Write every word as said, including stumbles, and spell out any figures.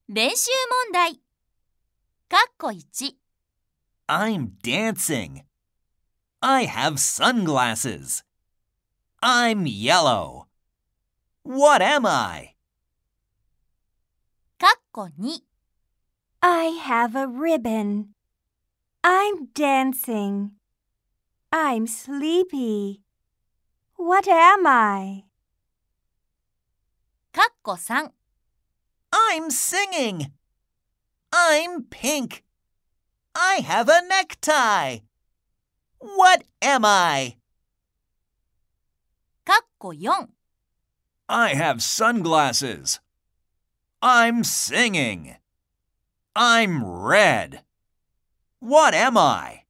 練習問題。かっこいち。 I'm dancing. I have sunglasses. I'm yellow. What am I? かっこに。 I have a ribbon. I'm dancing. I'm sleepy. What am I? かっこさん。 I'm singing. I'm pink. I have a necktie. What am I? かっこよん。 I have sunglasses. I'm singing. I'm red. What am I?